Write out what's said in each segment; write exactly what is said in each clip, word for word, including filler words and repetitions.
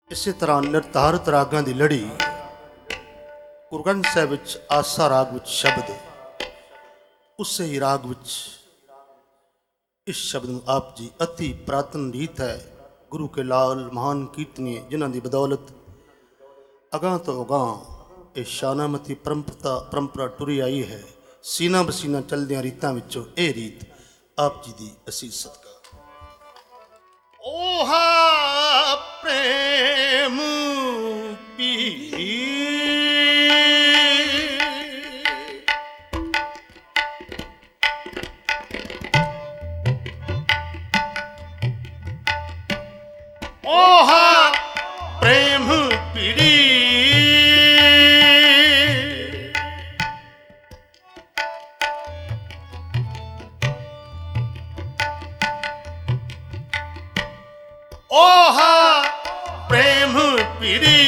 ਇਸੇ ਤਰ੍ਹਾਂ ਨਿਰਧਾਰਿਤ ਰਾਗਾਂ ਦੀ ਲੜੀ ਗੁਰੂ ਗ੍ਰੰਥ ਸਾਹਿਬ ਵਿੱਚ ਆਸਾ ਰਾਗ ਵਿੱਚ ਸ਼ਬਦ, ਉਸੇ ਹੀ ਰਾਗ ਵਿੱਚ ਇਸ ਸ਼ਬਦ ਨੂੰ ਆਪ ਜੀ ਅਤੀ ਪ੍ਰਾਤਨ ਰੀਤ ਹੈ ਗੁਰੂ ਕੇ ਲਾਲ ਮਹਾਨ ਕੀਰਤਨੀਏ, ਜਿਨ੍ਹਾਂ ਦੀ ਬਦੌਲਤ ਅਗਾਂਹ ਤੋਂ ਅਗਾਂਹ ਇਹ ਸ਼ਾਨਾਮਤੀ ਪਰੰਪਰਾ ਪਰੰਪਰਾ ਟੁਰੀ ਆਈ ਹੈ। ਸੀਨਾ ਬਸੀਨਾ ਚਲਦਿਆਂ ਰੀਤਾਂ ਵਿੱਚੋਂ ਇਹ ਰੀਤ ਆਪ ਜੀ ਦੀ ਅਸੀਸ ਸਦਕਾ। ਓਹਾ ਪ੍ਰੇਮ ਪੀ ਓਹਾ ਪ੍ਰੇਮ ਪੀੜੀ ਓਹਾ ਪ੍ਰੇਮ ਪੀੜੀ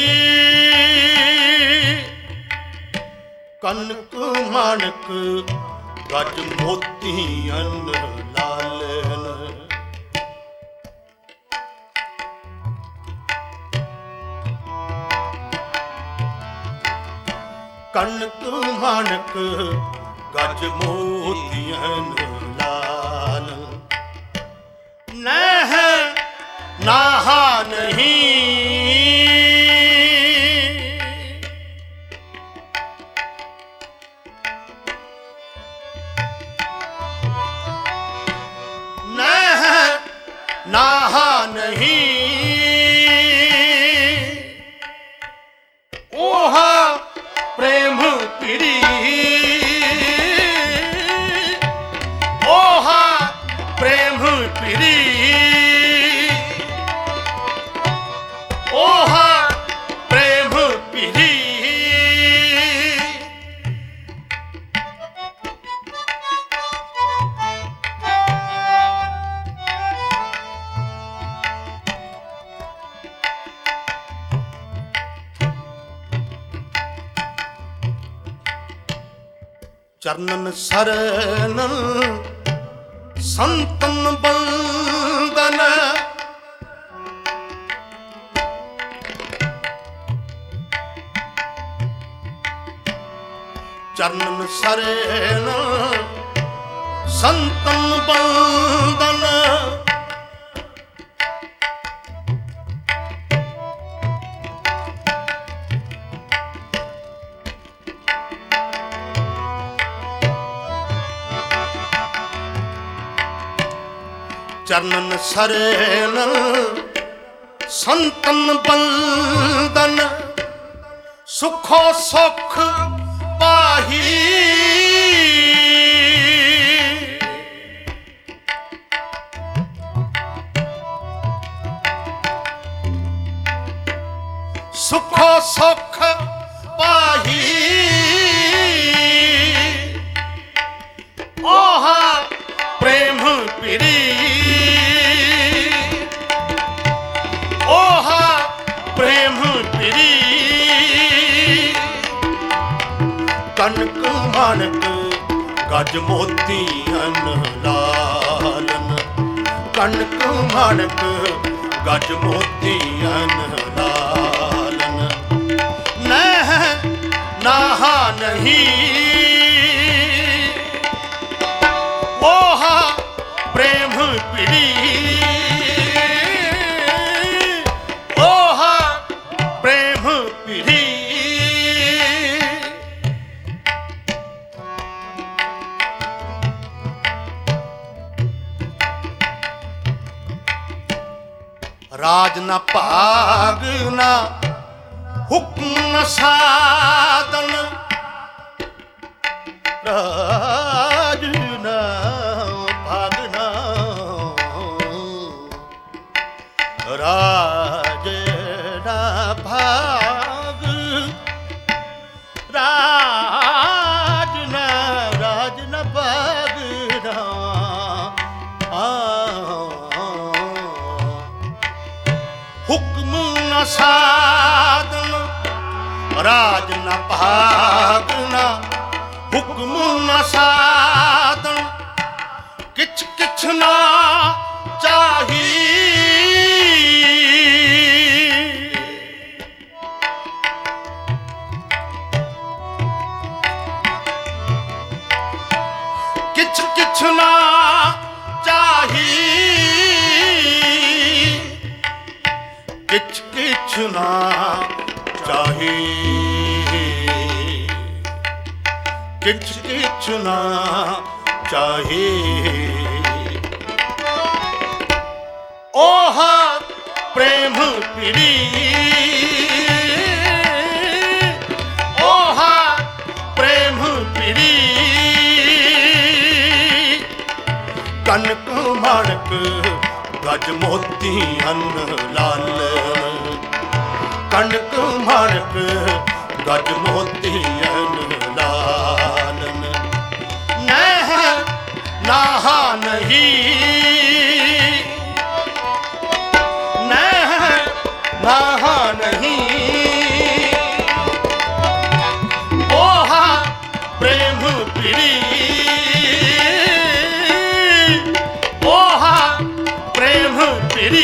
ਕਨਕ ਮਾਣਕ ਗੱਜ ਮੋਤੀਆਂ ਲਾਲਨ ਕਨਕ ਮਾਣਕ ਗੱਜ ਮੋਤੀਆਂ ਲਾਲ ਨਹ ਨਾਹਾ ਨਹੀਂ ਨਹ ਨਾਹਾ ਨਹੀਂ ਓਹਾ ਪ੍ਰੇਮ ਪੀੜੀ ਓਹਾ ਪ੍ਰੇਮ ਪੀੜੀ ਓਹਾ ਪ੍ਰੇਮ ਪੀੜੀ ਚਰਨਨ ਸਰਨਨ ਸੰਤਨ ਬੰਦਨ ਚਰਨਨ ਸਰਨਨ ਸੰਤਨ ਬੰਦਨ ਚਰਨਨ ਸਰਨਨ ਸੰਤਨ ਬੰਦਨ ਸੁਖੋ ਸੁਖ ਪਾਹੀ ਸੁਖੋ ਸੁਖ ਪਾਹੀ ਓਹਾ ਪ੍ਰੇਮ ਪੀੜੀ ਓਹਾ ਪ੍ਰੇਮ ਪੀੜੀ ਕਨਕ ਮਾਣਕ ਗੱਜ ਮੋਤੀਆਂ ਲਾਲਨ ਕਨਕ ਮਾਣਕ ਗੱਜ ਮੋਤੀਆਂ ਲਾਲਨ ਨਹ ਨਾਹਾ ਨਹੀਂ ਓਹਾ ਪ੍ਰੇਮ ਪੀੜੀ ਓਹਾ ਪ੍ਰੇਮ ਪੀੜੀ ਰਾਜ ਨਾ ਭਾਗ ਨਾ ਹੁਕਮ ਸਾਧਨ ਰਾਜ ਨਾ ਭਾਗ ਨਾ ਰਾਜ ਨਾ ਭਾਗ ਰਾਜ ਨਾ ਰਾਜ ਨਾ ਭਾਗ ਨਾ ਹੁਕਮ ਨਾ ਸਾਧਨ ਰਾਜ ਨਾ ਭਾਗ ਨਾ ਹੁਕਮ ਨਾ ਸਾਧਨ ਕਿਛ ਕਿਛ ਨਾ ਚਾਹੀ किछ किछ ना चाहे, किछ किछ ना चाहे। ओहा प्रेम पीड़ी, ओहा प्रेम पीड़ी, कनक माणक गज मोती अन्न लाल, कनक माणक गज मोती अन्न लालन। नह नाहा नहीं, नह नाहा नहीं, ओहा प्रेम पीड़ी, ओहा प्रेम पीड़ी,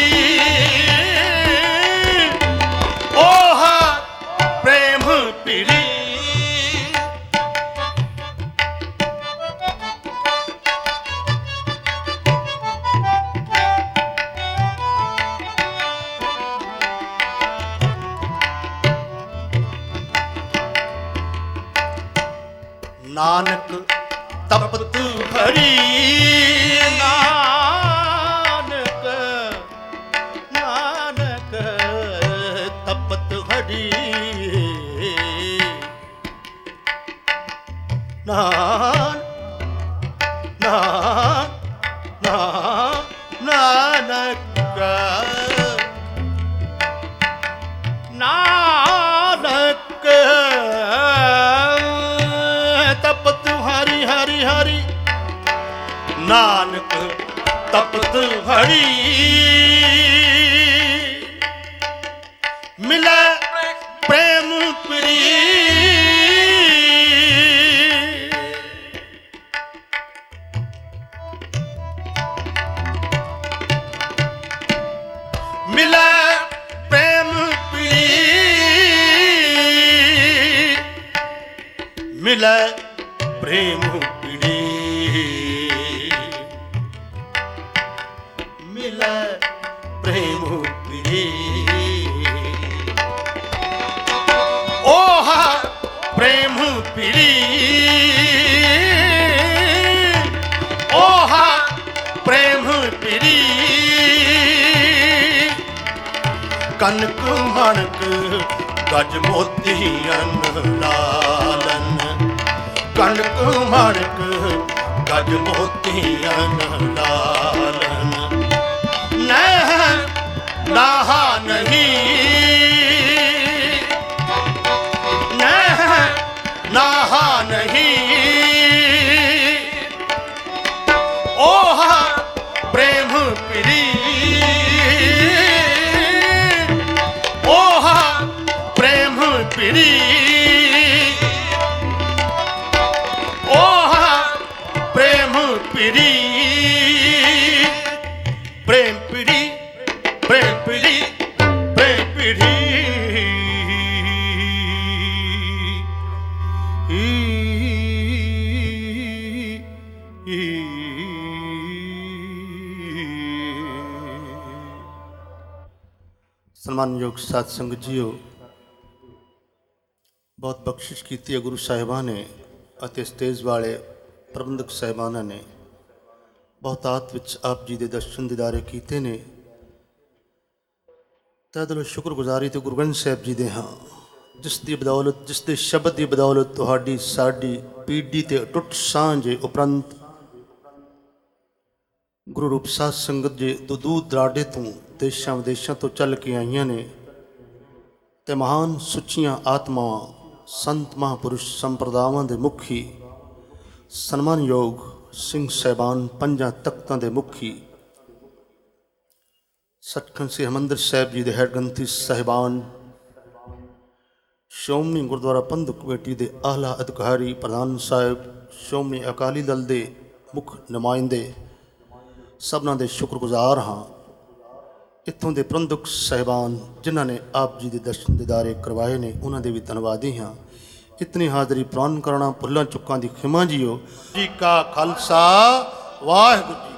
ओहा प्रेम पीड़ी। नानक तपत हरि, नानक नानक तपत हरि, नान नान नानक नानक तपत हरि हरि हरि, नानक तपत हरि। मिले प्रेम प्री, मिले प्रेम प्री, मिले प्रेम पीड़ी, मिले प्रेम पीड़ी। ओहा प्रेम पीड़ी, ओहा प्रेम पीड़ी, कनक माणक गज मोती अन्न लालन, कनक माणक गज मोती अन्न लालन। नह नाहा नहीं, नह नाहा नहीं, ओहा प्रेम पीड़ी, ओहा प्रेम पीड़ी, ओहा प्रेम पीड़ी। प्रेम पीड़ी, प्रेम पीड़ी, प्रेम पीड़ी। ਸਨਮਾਨਯੋਗ ਸਾਧ ਸੰਗਤ ਜੀਓ, ਬਹੁਤ ਬਖਸ਼ਿਸ਼ ਕੀਤੀ ਹੈ ਗੁਰੂ ਸਾਹਿਬਾਂ ਨੇ ਅਤੇ ਸਟੇਜ ਵਾਲੇ ਪ੍ਰਬੰਧਕ ਸਾਹਿਬਾਨਾਂ ਨੇ। ਬਹੁਤਾਤ ਵਿੱਚ ਆਪ ਜੀ ਦੇ ਦਰਸ਼ਨ ਦੀਦਾਰੇ ਕੀਤੇ ਨੇ। ਤਹਿ ਦਿਲੋਂ ਸ਼ੁਕਰਗੁਜ਼ਾਰੀ ਤੇ ਗੁਰੂ ਗ੍ਰੰਥ ਸਾਹਿਬ ਜੀ ਦੇ ਹਾਂ, ਜਿਸ ਦੀ ਬਦੌਲਤ, ਜਿਸ ਦੇ ਸ਼ਬਦ ਦੀ ਬਦੌਲਤ ਤੁਹਾਡੀ ਸਾਡੀ ਪੀੜ੍ਹੀ ਤੇ ਅਟੁੱਟ ਸਾਂਝ ਉਪਰੰਤ ਗੁਰੂ ਰੂਪ ਸਾਧ ਸੰਗਤ ਜੀ ਤੋਂ ਦੂਰ ਦਰਾਡੇ ਤੋਂ ਦੇਸ਼ਾਂ ਵਿਦੇਸ਼ਾਂ ਤੋਂ ਚੱਲ ਕੇ ਆਈਆਂ ਨੇ ਅਤੇ ਮਹਾਨ ਸੁੱਚੀਆਂ ਆਤਮਾਵਾਂ, ਸੰਤ ਮਹਾਂਪੁਰਸ਼ ਸੰਪਰਦਾਵਾਂ ਦੇ ਮੁਖੀ, ਸਨਮਾਨਯੋਗ ਸਿੰਘ ਸਾਹਿਬਾਨ, ਪੰਜਾਂ ਤਖਤਾਂ ਦੇ ਮੁਖੀ, ਸੱਚਖੰਡ ਸ੍ਰੀ ਹਰਿਮੰਦਰ ਸਾਹਿਬ ਜੀ ਦੇ ਹੈਡ ਗ੍ਰੰਥੀ ਸਾਹਿਬਾਨ, ਸ਼੍ਰੋਮਣੀ ਗੁਰਦੁਆਰਾ ਪ੍ਰਬੰਧਕ ਕਮੇਟੀ ਦੇ ਆਲਾ ਅਧਿਕਾਰੀ ਪ੍ਰਧਾਨ ਸਾਹਿਬ, ਸ਼੍ਰੋਮਣੀ ਅਕਾਲੀ ਦਲ ਦੇ ਮੁੱਖ ਨੁਮਾਇੰਦੇ, ਸਭਨਾਂ ਦੇ ਸ਼ੁਕਰਗੁਜ਼ਾਰ ਹਾਂ। ਇੱਥੋਂ ਦੇ ਪ੍ਰਬੰਧਕ ਸਾਹਿਬਾਨ ਜਿਨ੍ਹਾਂ ਨੇ ਆਪ ਜੀ ਦੇ ਦਰਸ਼ਨ ਦੀਦਾਰੇ ਕਰਵਾਏ ਨੇ, ਉਹਨਾਂ ਦੇ ਵੀ ਧੰਨਵਾਦੀ ਹਾਂ। ਇਤਨੀ ਹਾਜ਼ਰੀ ਪ੍ਰਵਾਨ ਕਰਨਾ ਭੁੱਲਾਂ ਚੁੱਕਾਂ ਦੀ ਖਿਮਾ ਜੀਓ। ਜੀ ਕਾ ਖਾਲਸਾ, ਵਾਹਿਗੁਰੂ।